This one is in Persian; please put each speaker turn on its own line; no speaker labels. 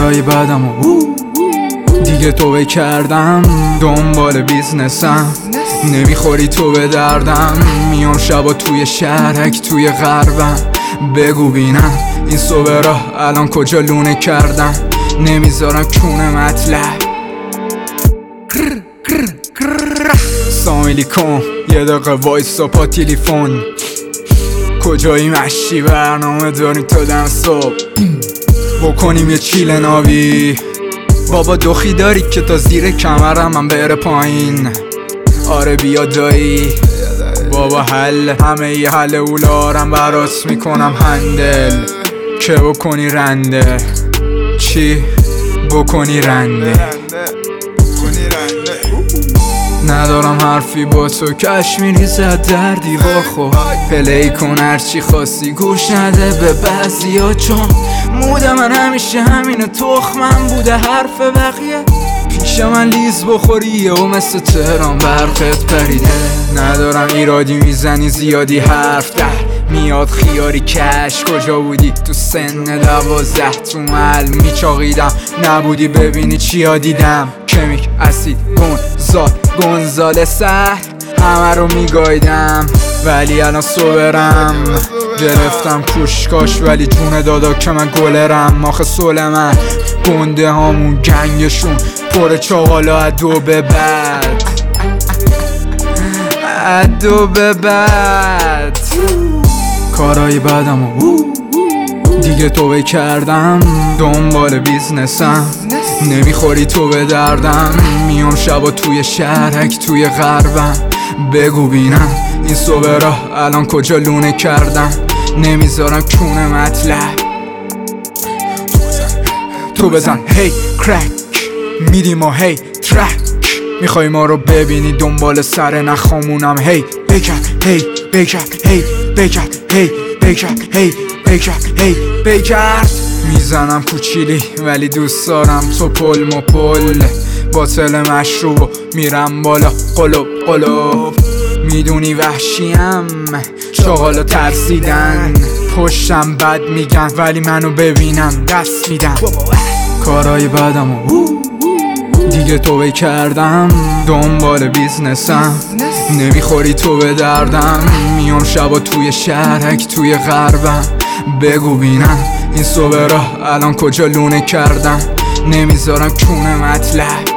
کارای بدم دیگه توبه کردم، دنبال بیزنسم، نمیخوری تو به دردم. میام شبا توی شهرک توی غربم، بگو بینم این صبح راه الان کجا لونه کردم. نمیذارم کونه مطلب سامیلی کن یه دقیقه وایسا پا تیلیفون. کجایی مشی برنامه داری تا دم صبح بکنیم یه چیل ناوی. بابا دخی داری که تا زیر کمرم من بره پایین. آره بیا دایی بابا حل همه ی حل اولارم برات میکنم هندل که بکنی رنده. چی؟ بکنی رنده. ندارم حرفی با تو، کشمیری زد در دیوار. خب پلی کن هرچی خواستی، گوش نده به بعضی ها چون موده من همیشه همینه. تخمم بوده حرف بقیه، پیش من لیز بخوری و مثل تهران برقت پریده. ندارم ایرادی میزنی زیادی حرف ده میاد خیاری کش. کجا بودی تو سن 12 تو محل میچاقیدم، نبودی ببینی چیا دیدم. کمیک اسید گنزال سر همه رو میگایدم، ولی الان صبرم گرفتم پوشکاش. ولی جون دادا که من گلرم، آخه سول من گنده هامون گنگشون پر چاقالا ادو به بعد ادو به بعد. کارای بدم دیگه توبه کردم، دنبال بیزنسم، نمیخوری تو به دردم. میام شبا توی شهرک توی غربم، بگو بینم این صبح راه الان کجا لونه کردم. نمیذارم کونه مطلب تو بزن هی کرک میدیم و هی ترک. میخوای ما رو ببینی دنبال سر نخامونم. هی بکرد هی بکرد هی بکرد هی بکرد هی بکرد هی بکرد. میزنم کوچیلی ولی دوست دارم تو پل مپل. باطل مشروب میرم بالا قلوب قلوب. میدونی وحشیم چاقالا ترسیدن، پشتم بد میگن ولی منو ببینم دست میدن. کارای بدم دیگه توبه کردم، دنبال بیزنسم، نمیخوری تو به دردم. میام شبا توی شهرک توی غربم، بگو بینم این صبح راه الان کجا لونه کردم. نمیذارم کونه مطلب